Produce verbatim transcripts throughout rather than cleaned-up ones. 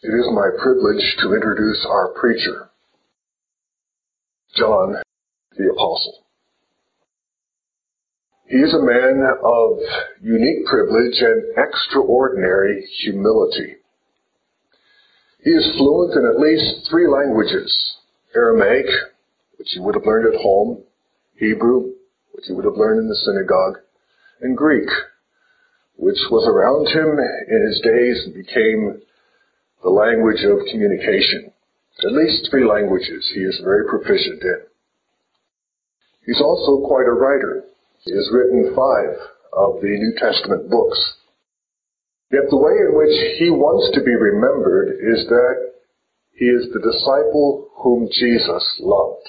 It is my privilege to introduce our preacher, John the Apostle. He is a man of unique privilege and extraordinary humility. He is fluent in at least three languages: Aramaic, which he would have learned at home, Hebrew, which he would have learned in the synagogue, and Greek, which was around him in his days and became the language of communication. At least three languages he is very proficient in. He's also quite a writer. He has written five of the New Testament books. Yet the way in which he wants to be remembered is that he is the disciple whom Jesus loved.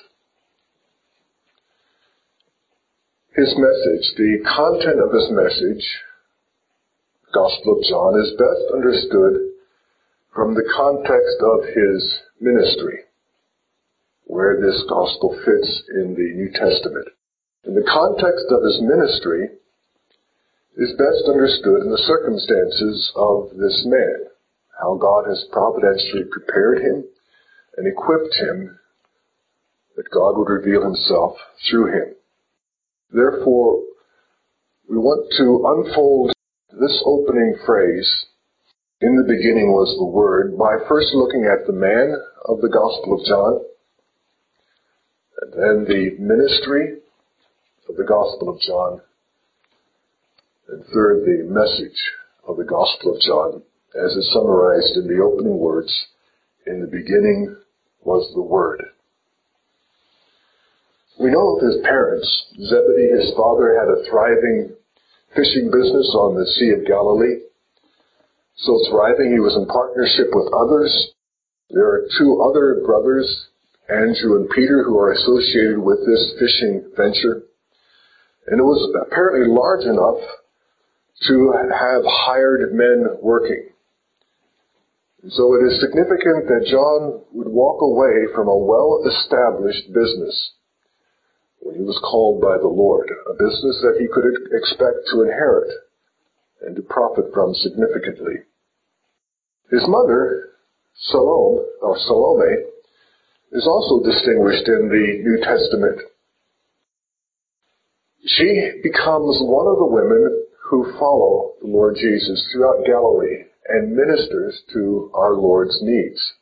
His message, the content of his message, Gospel of John, is best understood from the context of his ministry, where this gospel fits in the New Testament. And the context of his ministry is best understood in the circumstances of this man, how God has providentially prepared him and equipped him that God would reveal himself through him. Therefore, we want to unfold this opening phrase, "In the beginning was the Word," by first looking at the man of the Gospel of John, and then the ministry of the Gospel of John, and third, the message of the Gospel of John, as is summarized in the opening words, "In the beginning was the Word." We know of his parents. Zebedee, his father, had a thriving fishing business on the Sea of Galilee. So thriving, he was in partnership with others. There are two other brothers, Andrew and Peter, who are associated with this fishing venture. And it was apparently large enough to have hired men working. And so it is significant that John would walk away from a well-established business when he was called by the Lord, a business that he could expect to inherit and to profit from significantly. His mother, Salome, or Salome, is also distinguished in the New Testament. She becomes one of the women who follow the Lord Jesus throughout Galilee and ministers to our Lord's needs.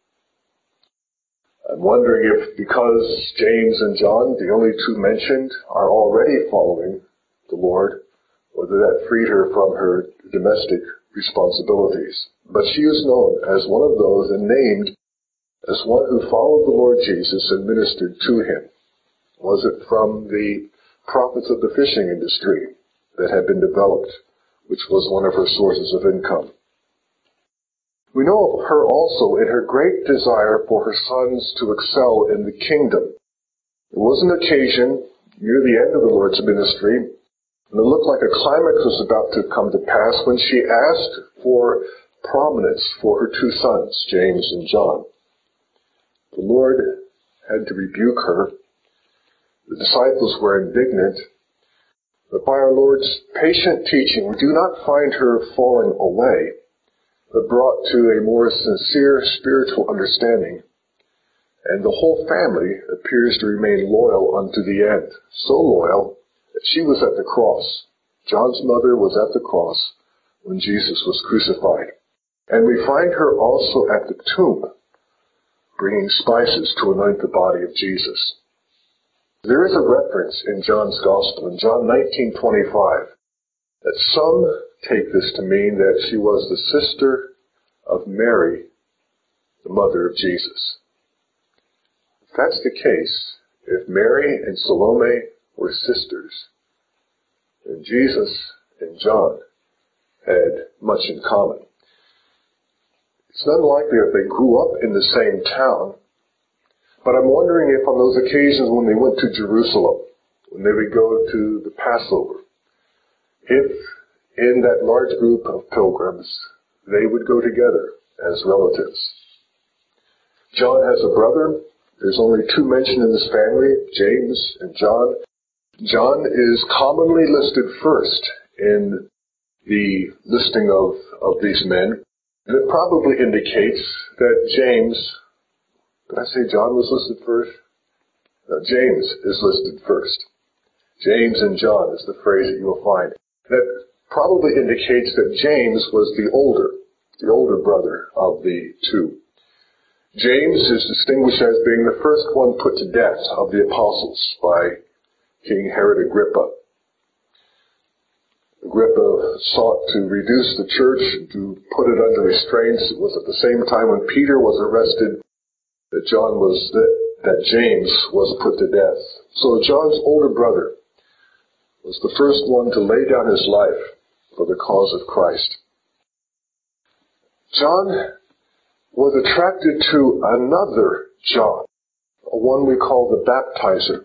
I'm wondering if because James and John, the only two mentioned, are already following the Lord, whether that freed her from her domestic responsibilities. But she is known as one of those and named as one who followed the Lord Jesus and ministered to him. Was it from the profits of the fishing industry that had been developed, which was one of her sources of income? We know of her also in her great desire for her sons to excel in the kingdom. There was an occasion near the end of the Lord's ministry, and it looked like a climax was about to come to pass, when she asked for prominence for her two sons, James and John. The Lord had to rebuke her. The disciples were indignant. But by our Lord's patient teaching, we do not find her falling away, but brought to a more sincere spiritual understanding. And the whole family appears to remain loyal unto the end. So loyal that she was at the cross. John's mother was at the cross when Jesus was crucified. And we find her also at the tomb, bringing spices to anoint the body of Jesus. There is a reference in John's Gospel, in John nineteen twenty-five, that some take this to mean that she was the sister of Mary, the mother of Jesus. If that's the case, if Mary and Salome were sisters, then Jesus and John had much in common. It's not likely that they grew up in the same town, but I'm wondering if on those occasions when they went to Jerusalem, when they would go to the Passover, if in that large group of pilgrims, they would go together as relatives. John has a brother. There's only two mentioned in this family, James and John. John is commonly listed first in the listing of, of these men. And it probably indicates that James, did I say John was listed first? No, James is listed first. James and John is the phrase that you will find. That probably indicates that James was the older, the older brother of the two. James is distinguished as being the first one put to death of the apostles by King Herod Agrippa. Agrippa sought to reduce the church, to put it under restraints. It was at the same time when Peter was arrested that John was, that, that James was put to death. So John's older brother was the first one to lay down his life for the cause of Christ. John was attracted to another John, one we call the baptizer.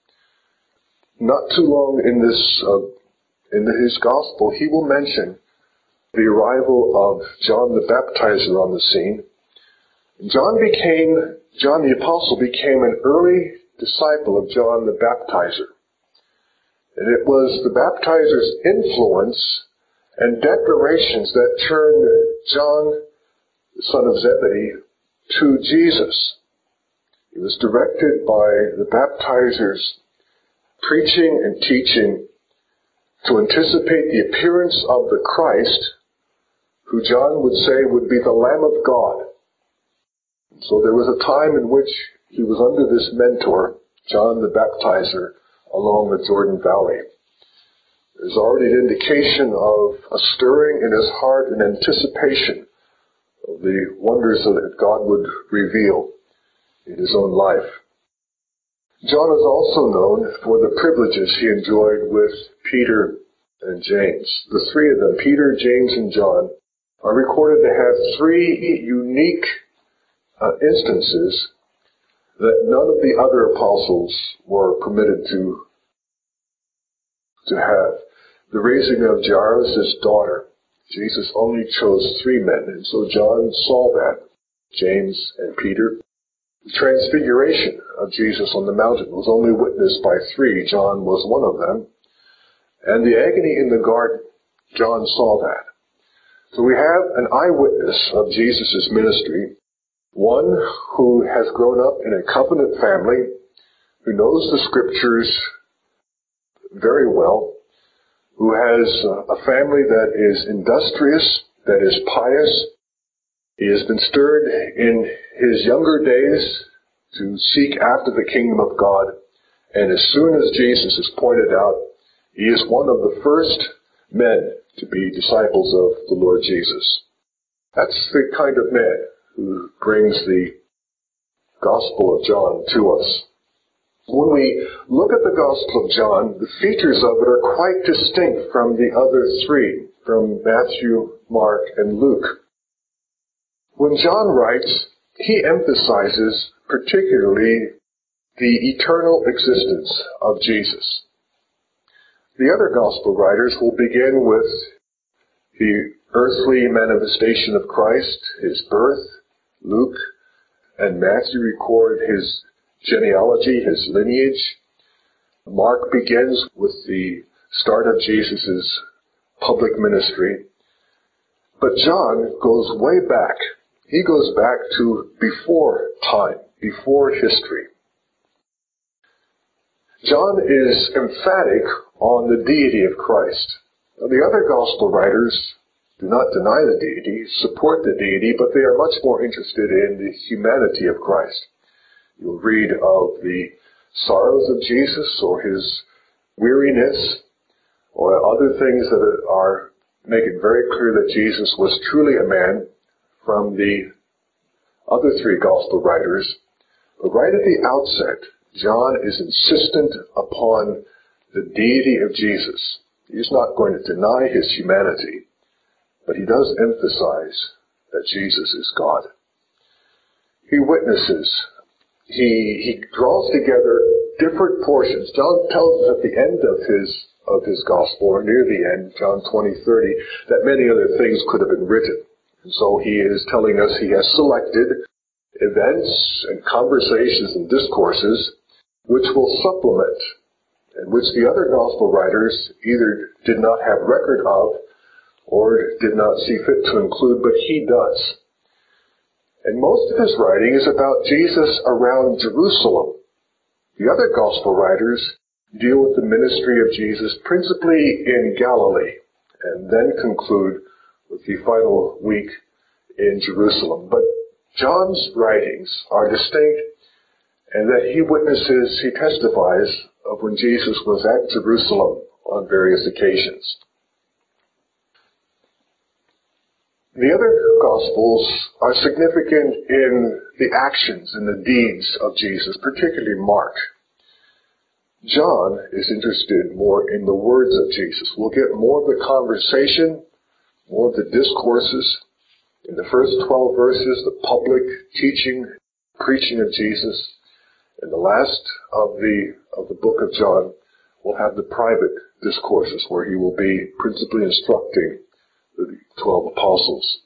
Not too long in this, uh, in his gospel, he will mention the arrival of John the baptizer on the scene. John became, John the apostle became an early disciple of John the baptizer. And it was the baptizer's influence and declarations that turned John, the son of Zebedee, to Jesus. He was directed by the baptizer's preaching and teaching to anticipate the appearance of the Christ, who John would say would be the Lamb of God. So there was a time in which he was under this mentor, John the baptizer, along the Jordan Valley. There's already an indication of a stirring in his heart in anticipation of the wonders that God would reveal in his own life. John is also known for the privileges he enjoyed with Peter and James. The three of them, Peter, James, and John, are recorded to have three unique uh, instances that none of the other apostles were permitted to, to have. The raising of Jairus' daughter. Jesus only chose three men, and so John saw that, James and Peter. The transfiguration of Jesus on the mountain was only witnessed by three. John was one of them. And the agony in the garden, John saw that. So we have an eyewitness of Jesus' ministry, one who has grown up in a covenant family, who knows the scriptures very well, who has a family that is industrious, that is pious. He has been stirred in his younger days to seek after the kingdom of God. And as soon as Jesus is pointed out, he is one of the first men to be disciples of the Lord Jesus. That's the kind of man who brings the Gospel of John to us. When we look at the Gospel of John, the features of it are quite distinct from the other three, from Matthew, Mark, and Luke. When John writes, he emphasizes particularly the eternal existence of Jesus. The other Gospel writers will begin with the earthly manifestation of Christ, his birth. Luke and Matthew record his genealogy, his lineage. Mark begins with the start of Jesus' public ministry. But John goes way back. He goes back to before time, before history. John is emphatic on the deity of Christ. Now, the other gospel writers do not deny the deity, support the deity, but they are much more interested in the humanity of Christ. You'll read of the sorrows of Jesus, or his weariness, or other things that are make it very clear that Jesus was truly a man from the other three gospel writers. But right at the outset, John is insistent upon the deity of Jesus. He's not going to deny his humanity, but he does emphasize that Jesus is God. He witnesses. He, he draws together different portions. John tells us at the end of his of his gospel, or near the end, John twenty, thirty, that many other things could have been written. And so he is telling us he has selected events and conversations and discourses which will supplement, and which the other gospel writers either did not have record of, or did not see fit to include, but he does. And most of his writing is about Jesus around Jerusalem. The other gospel writers deal with the ministry of Jesus principally in Galilee, and then conclude with the final week in Jerusalem. But John's writings are distinct, and that he witnesses, he testifies of when Jesus was at Jerusalem on various occasions. The other Gospels are significant in the actions and the deeds of Jesus, particularly Mark. John is interested more in the words of Jesus. We'll get more of the conversation, more of the discourses. In the first twelve verses, the public teaching, preaching of Jesus. In the last of the of the book of John, we'll have the private discourses where he will be principally instructing the twelve apostles.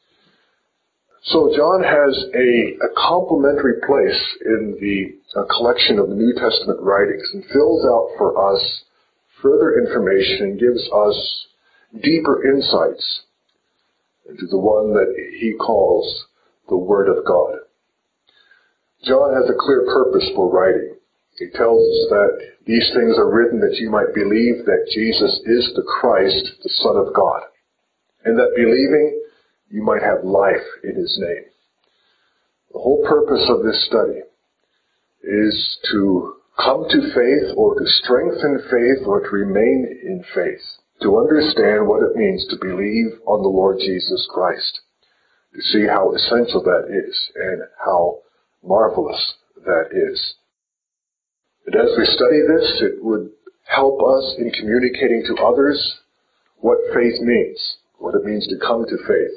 So John has a, a complementary place in the uh, collection of the New Testament writings and fills out for us further information and gives us deeper insights into the one that he calls the Word of God. John has a clear purpose for writing. He tells us that these things are written that you might believe that Jesus is the Christ, the Son of God, and that believing you might have life in his name. The whole purpose of this study is to come to faith or to strengthen faith or to remain in faith, to understand what it means to believe on the Lord Jesus Christ, to see how essential that is and how marvelous that is. And as we study this, it would help us in communicating to others what faith means, what it means to come to faith.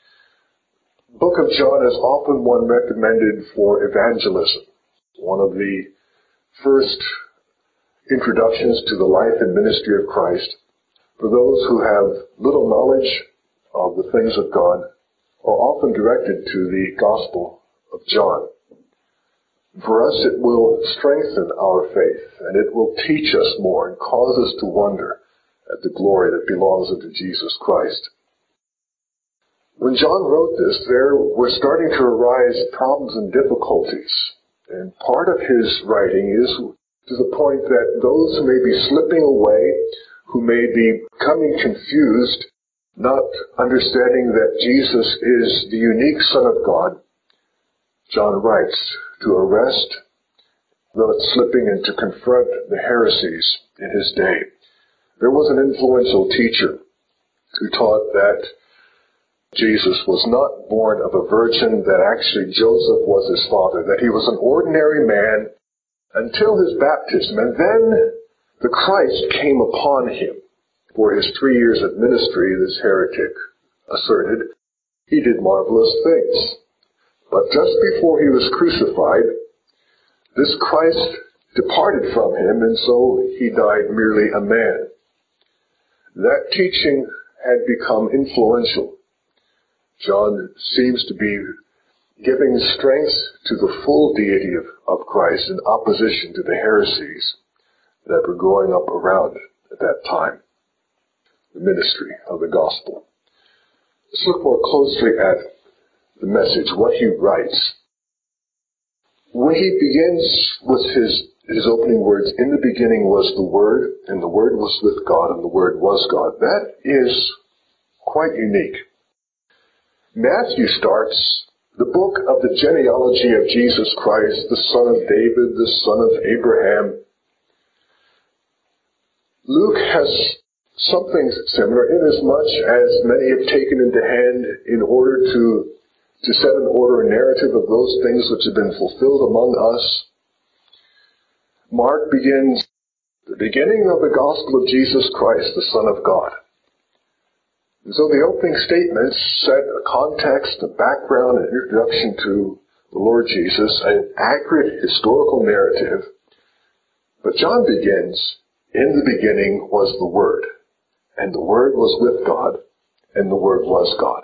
The book of John is often one recommended for evangelism, one of the first introductions to the life and ministry of Christ for those who have little knowledge of the things of God, are often directed to the Gospel of John. For us, it will strengthen our faith, and it will teach us more and cause us to wonder at the glory that belongs unto Jesus Christ. When John wrote this, there were starting to arise problems and difficulties, and part of his writing is to the point that those who may be slipping away, who may be becoming confused, not understanding that Jesus is the unique Son of God, John writes to arrest those slipping and to confront the heresies in his day. There was an influential teacher who taught that Jesus was not born of a virgin, that actually Joseph was his father, that he was an ordinary man until his baptism, and then the Christ came upon him. For his three years of ministry, this heretic asserted, he did marvelous things. But just before he was crucified, this Christ departed from him, and so he died merely a man. That teaching had become influential. John seems to be giving strength to the full deity of, of Christ in opposition to the heresies that were growing up around at that time. The ministry of the gospel. Let's look more closely at the message, what he writes. When he begins with his, his opening words, in the beginning was the Word, and the Word was with God, and the Word was God, that is quite unique. Matthew starts the book of the genealogy of Jesus Christ, the son of David, the son of Abraham. Luke has something similar, inasmuch as many have taken into hand in order to, to set in order a narrative of those things which have been fulfilled among us. Mark begins the beginning of the gospel of Jesus Christ, the Son of God. And so the opening statements set a context, a background, an introduction to the Lord Jesus, an accurate historical narrative. But John begins, in the beginning was the Word, and the Word was with God, and the Word was God.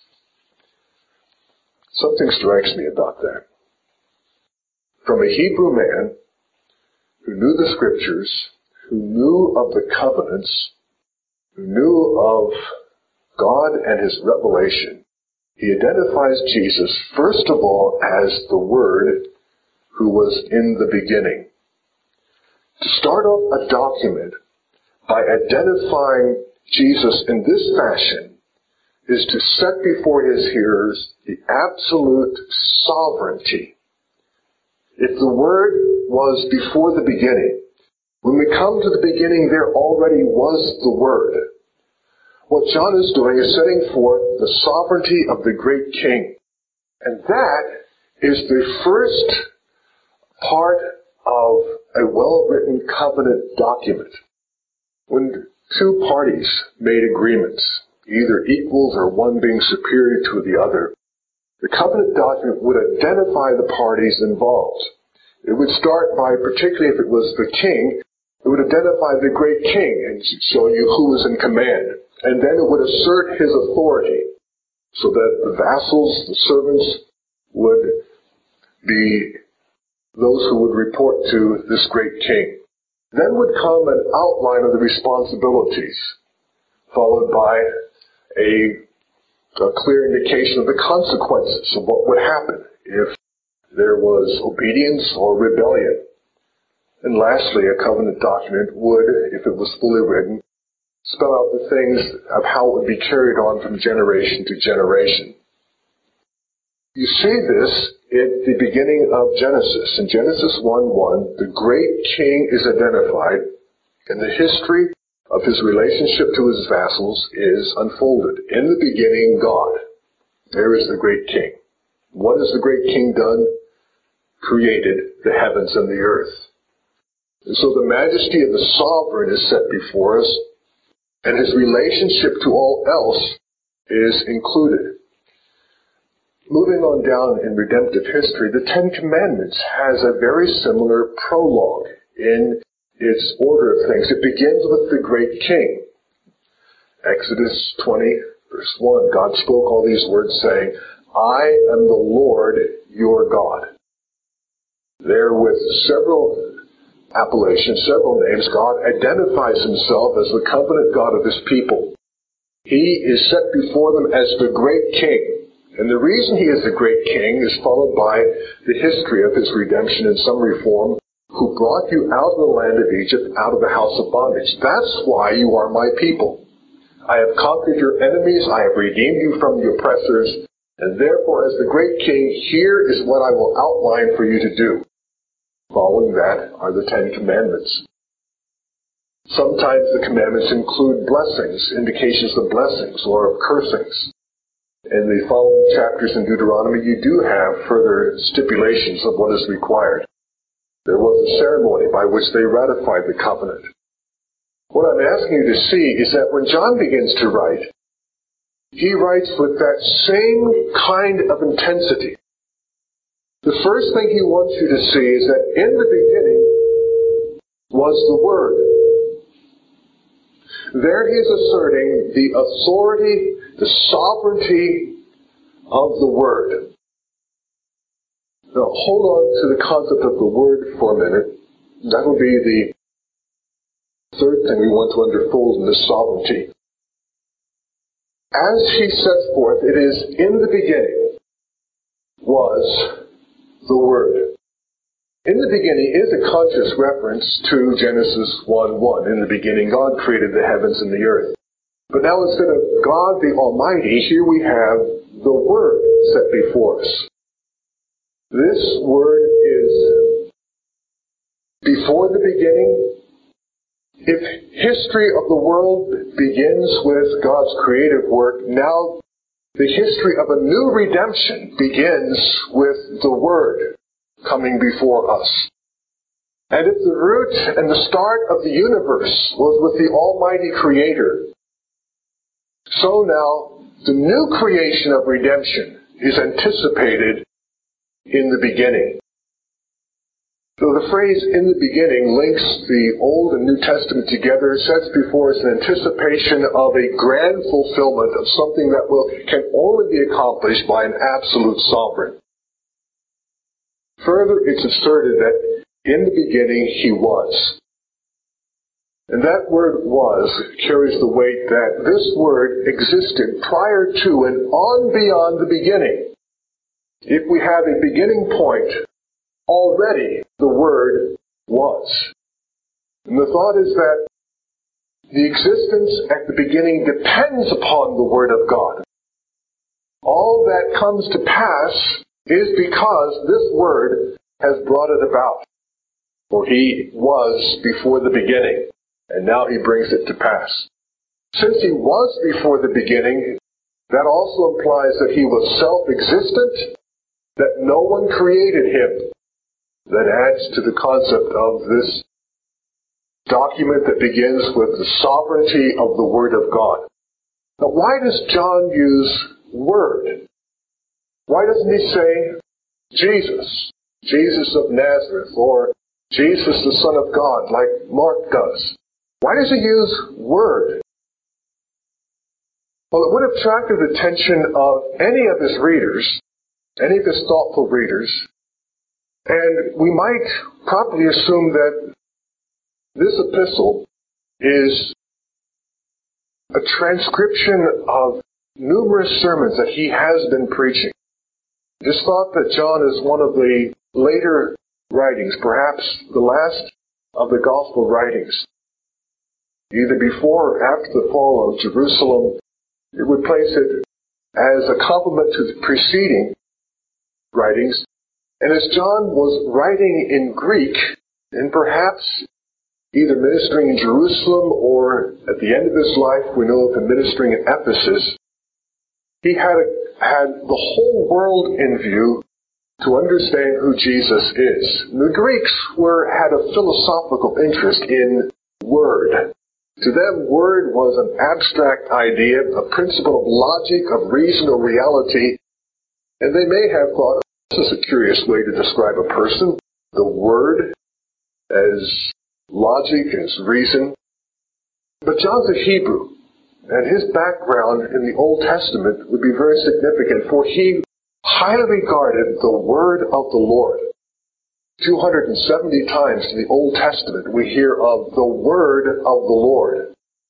Something strikes me about that. From a Hebrew man who knew the Scriptures, who knew of the covenants, who knew of God and his revelation, he identifies Jesus, first of all, as the Word who was in the beginning. To start off a document by identifying Jesus in this fashion is to set before his hearers the absolute sovereignty. If the Word was before the beginning, when we come to the beginning, there already was the Word. What John is doing is setting forth the sovereignty of the great King. And that is the first part of a well-written covenant document. When two parties made agreements, either equals or one being superior to the other, the covenant document would identify the parties involved. It would start by, particularly if it was the king, it would identify the great king and show you who was in command. And then it would assert his authority so that the vassals, the servants, would be those who would report to this great king. Then would come an outline of the responsibilities, followed by a, a clear indication of the consequences of what would happen if there was obedience or rebellion. And lastly, a covenant document would, if it was fully written, spell out the things of how it would be carried on from generation to generation. You see this at the beginning of Genesis. In Genesis one one, the great king is identified, and the history of his relationship to his vassals is unfolded. In the beginning, God. There is the great king. What has the great king done? Created the heavens and the earth. And so the majesty of the sovereign is set before us, and his relationship to all else is included. Moving on down in redemptive history, the Ten Commandments has a very similar prologue in its order of things. It begins with the great king. Exodus twenty, verse one, God spoke all these words saying, I am the Lord your God. There with several appellations, several names, God identifies himself as the covenant God of his people. He is set before them as the great king. And the reason he is the great king is followed by the history of his redemption in summary form, who brought you out of the land of Egypt, out of the house of bondage. That's why you are my people. I have conquered your enemies, I have redeemed you from the oppressors, and therefore as the great king, here is what I will outline for you to do. Following that are the Ten Commandments. Sometimes the commandments include blessings, indications of blessings or of cursings. In the following chapters in Deuteronomy, you do have further stipulations of what is required. There was a ceremony by which they ratified the covenant. What I'm asking you to see is that when John begins to write, he writes with that same kind of intensity. The first thing he wants you to see is that in the beginning was the Word. There he is asserting the authority, the sovereignty of the Word. Now hold on to the concept of the Word for a minute. That will be the third thing we want to unfold in this sovereignty. As he sets forth, it is in the beginning was the Word. In the beginning is a conscious reference to Genesis one one. In the beginning, God created the heavens and the earth. But now instead of God the Almighty, here we have the Word set before us. This Word is before the beginning. If history of the world begins with God's creative work, now the history of a new redemption begins with the Word coming before us. And if the root and the start of the universe was with the Almighty Creator, so now the new creation of redemption is anticipated in the beginning. So the phrase in the beginning links the Old and New Testament together, sets before us an anticipation of a grand fulfillment of something that will can only be accomplished by an absolute sovereign. Further, it's asserted that in the beginning he was. And that word was carries the weight that this word existed prior to and on beyond the beginning. If we have a beginning point, already the word was. And the thought is that the existence at the beginning depends upon the Word of God. All that comes to pass is because this Word has brought it about. For He was before the beginning, and now He brings it to pass. Since He was before the beginning, that also implies that He was self-existent, that no one created Him. That adds to the concept of this document that begins with the sovereignty of the Word of God. Now, why does John use Word? Why doesn't he say Jesus, Jesus of Nazareth, or Jesus the Son of God, like Mark does? Why does he use Word? Well, it would have attracted the attention of any of his readers, any of his thoughtful readers, and we might probably assume that this epistle is a transcription of numerous sermons that he has been preaching. It's thought that John is one of the later writings, perhaps the last of the gospel writings. Either before or after the fall of Jerusalem, it would place it as a complement to the preceding writings. And as John was writing in Greek, and perhaps either ministering in Jerusalem or at the end of his life, we know of him ministering in Ephesus, he had, a, had the whole world in view to understand who Jesus is. The Greeks were, had a philosophical interest in word. To them, word was an abstract idea, a principle of logic, of reason or reality, and they may have thought, this is a curious way to describe a person, the word as logic, as reason. But John's a Hebrew, and his background in the Old Testament would be very significant, for he highly regarded the word of the Lord. two hundred seventy times in the Old Testament we hear of the word of the Lord.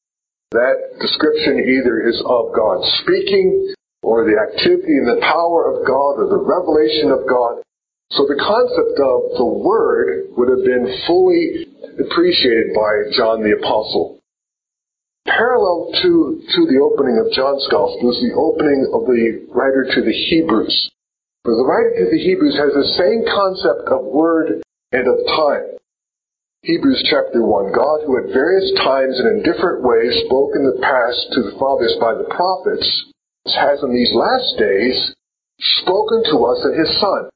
That description either is of God speaking, or the activity and the power of God, or the revelation of God. So the concept of the Word would have been fully appreciated by John the Apostle. Parallel to, to the opening of John's Gospel is the opening of the writer to the Hebrews. For the writer to the Hebrews has the same concept of word and of time. Hebrews chapter one, God, who at various times and in different ways spoke in the past to the fathers by the prophets, has in these last days spoken to us in His Son.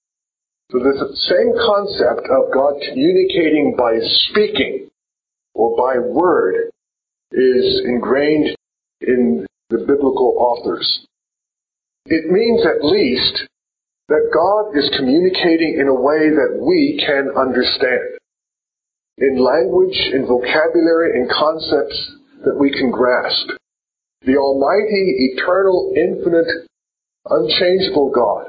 So this same concept of God communicating by speaking or by word is ingrained in the biblical authors. It means at least that God is communicating in a way that we can understand, in language, in vocabulary, in concepts that we can grasp. The Almighty, eternal, infinite, unchangeable God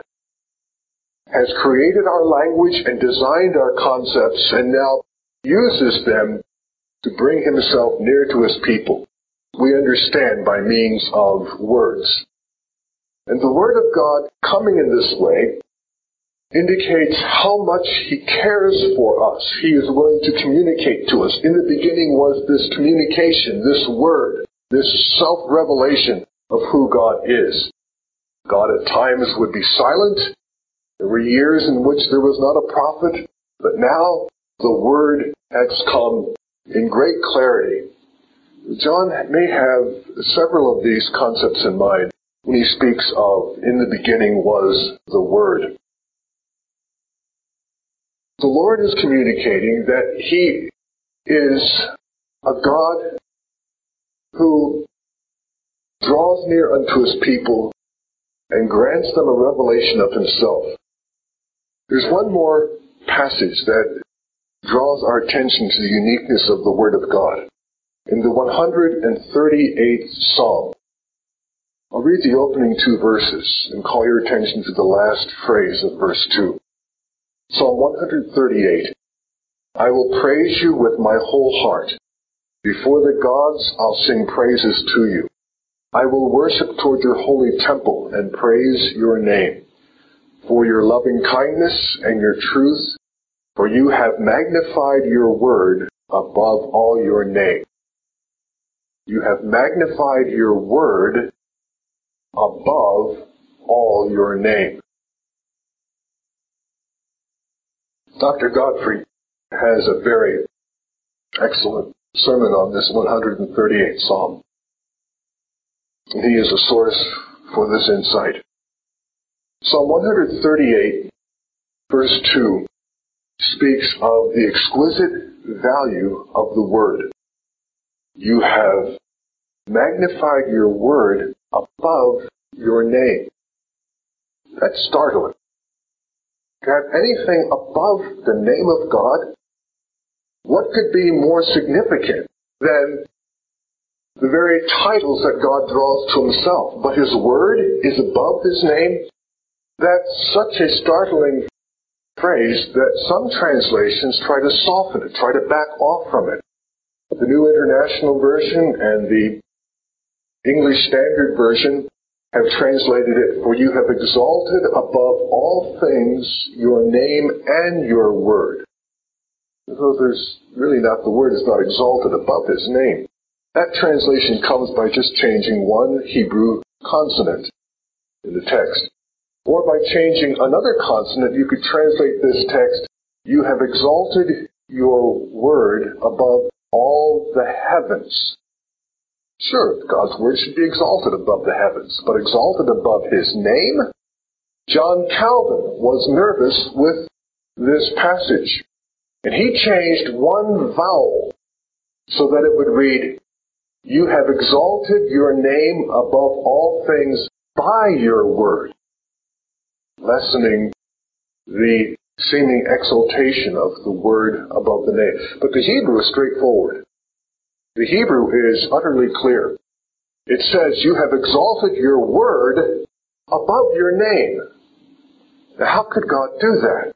has created our language and designed our concepts and now uses them to bring Himself near to His people. We understand by means of words. And the Word of God coming in this way indicates how much He cares for us. He is willing to communicate to us. In the beginning was this communication, this Word, this self-revelation of who God is. God at times would be silent. There were years in which there was not a prophet, but now the Word has come in great clarity. John may have several of these concepts in mind when he speaks of, in the beginning was the Word. The Lord is communicating that He is a God who draws near unto His people and grants them a revelation of Himself. There's one more passage that draws our attention to the uniqueness of the Word of God. In the one hundred thirty-eighth Psalm, I'll read the opening two verses and call your attention to the last phrase of verse two. Psalm one hundred thirty-eight. I will praise you with my whole heart. Before the gods, I'll sing praises to you. I will worship toward your holy temple and praise your name for your loving kindness and your truth, for you have magnified your word above all your name. You have magnified your word above all your name. Doctor Godfrey has a very excellent sermon on this one hundred thirty-eighth Psalm. And he is a source for this insight. Psalm one hundred thirty-eight, verse two, speaks of the exquisite value of the word. You have magnified your word above your name. That's startling. To have anything above the name of God, what could be more significant than the very titles that God draws to himself? But his word is above his name. That's such a startling phrase that some translations try to soften it, try to back off from it. The New International Version and the English Standard Version have translated it, for you have exalted above all things your name and your word. So there's really not, the word is not exalted above his name. That translation comes by just changing one Hebrew consonant in the text. Or by changing another consonant, you could translate this text, you have exalted your word above all the heavens. Sure, God's word should be exalted above the heavens, but exalted above his name? John Calvin was nervous with this passage, and he changed one vowel so that it would read, you have exalted your name above all things by your word, lessening the seeming exaltation of the word above the name. But the Hebrew is straightforward. The Hebrew is utterly clear. It says, you have exalted your word above your name. Now, how could God do that?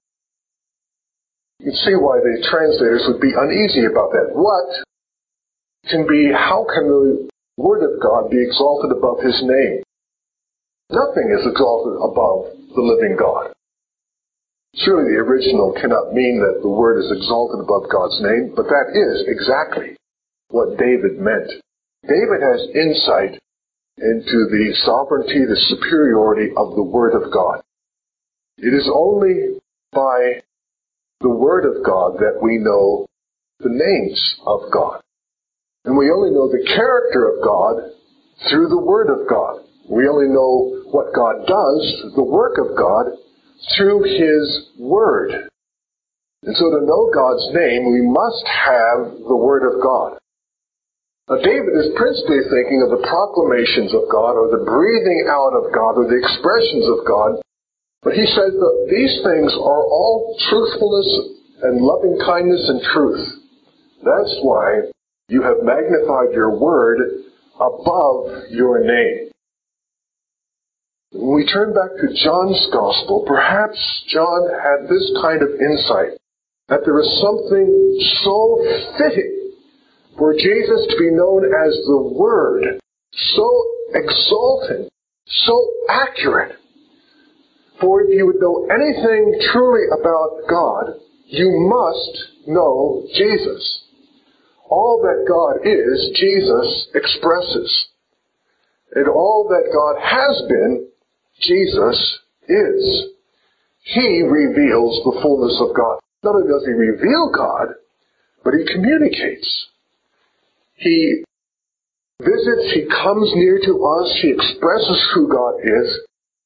You can see why the translators would be uneasy about that. What can be, how can the word of God be exalted above his name? Nothing is exalted above the living God. Surely the original cannot mean that the word is exalted above God's name, but that is exactly what David meant. David has insight into the sovereignty, the superiority of the Word of God. It is only by the Word of God that we know the names of God. And we only know the character of God through the Word of God. We only know what God does, the work of God, through his Word. And so to know God's name, we must have the Word of God. Now, David is principally thinking of the proclamations of God, or the breathing out of God, or the expressions of God. But he says that these things are all truthfulness and loving kindness and truth. That's why you have magnified your word above your name. When we turn back to John's Gospel, perhaps John had this kind of insight, that there is something so fitting for Jesus to be known as the Word, so exalting, so accurate. For if you would know anything truly about God, you must know Jesus. All that God is, Jesus expresses. And all that God has been, Jesus is. He reveals the fullness of God. Not only does he reveal God, but he communicates. He visits, he comes near to us, he expresses who God is.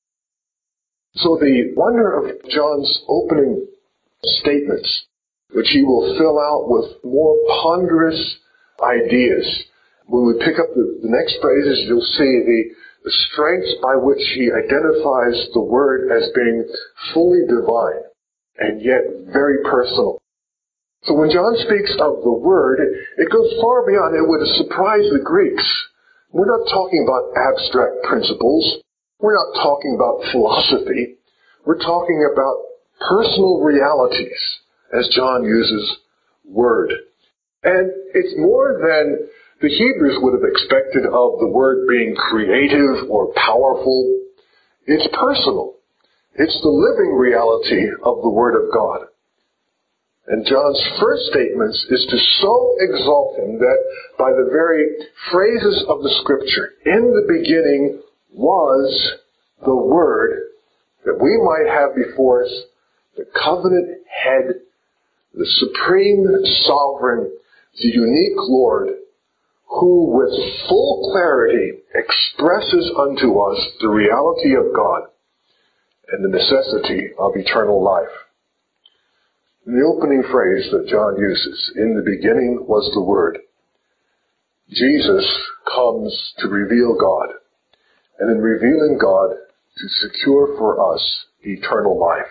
So the wonder of John's opening statements, which he will fill out with more ponderous ideas. When we pick up the, the next phrases, you'll see the, the strengths by which he identifies the Word as being fully divine and yet very personal. So when John speaks of the Word, it goes far beyond. It would surprise the Greeks. We're not talking about abstract principles. We're not talking about philosophy. We're talking about personal realities, as John uses word. And it's more than the Hebrews would have expected of the Word being creative or powerful. It's personal. It's the living reality of the Word of God. And John's first statement is to so exalt Him that by the very phrases of the Scripture, in the beginning was the Word, that we might have before us the covenant head, the supreme sovereign, the unique Lord, who with full clarity expresses unto us the reality of God and the necessity of eternal life. In the opening phrase that John uses, in the beginning was the Word, Jesus comes to reveal God, and in revealing God, to secure for us eternal life.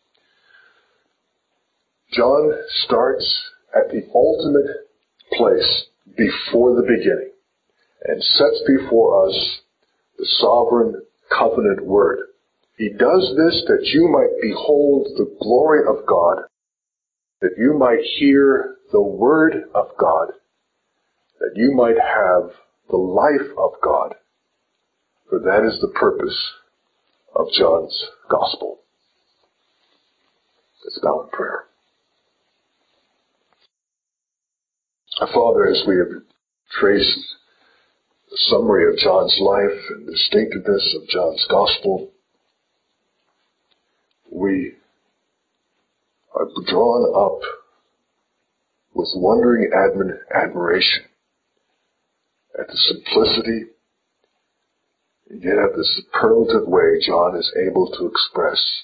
John starts at the ultimate place before the beginning and sets before us the sovereign covenant Word. He does this that you might behold the glory of God, that you might hear the Word of God, that you might have the life of God. For that is the purpose of John's Gospel. Let's bow in prayer. Our Father, as we have traced the summary of John's life and the distinctiveness of John's Gospel, we are drawn up with wondering admir- admiration at the simplicity and yet at the superlative way John is able to express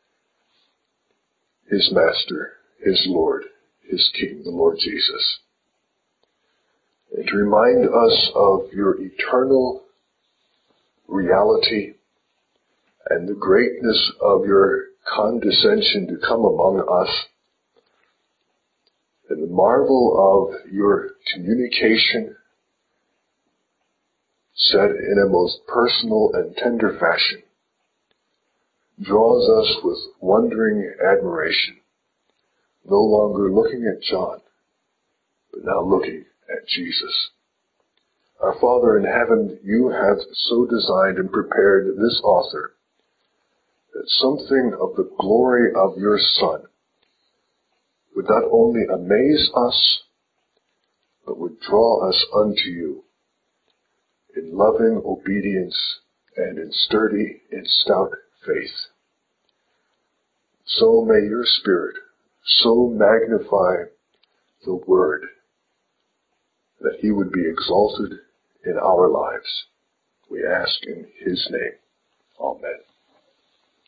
his Master, his Lord, his King, the Lord Jesus. And to remind us of your eternal reality and the greatness of your condescension to come among us, and the marvel of your communication said in a most personal and tender fashion, draws us with wondering admiration, no longer looking at John, but now looking at Jesus. Our Father in heaven, you have so designed and prepared this author that something of the glory of your Son would not only amaze us, but would draw us unto you in loving obedience and in sturdy and stout faith. So may your Spirit so magnify the Word that he would be exalted in our lives. We ask in his name. Amen.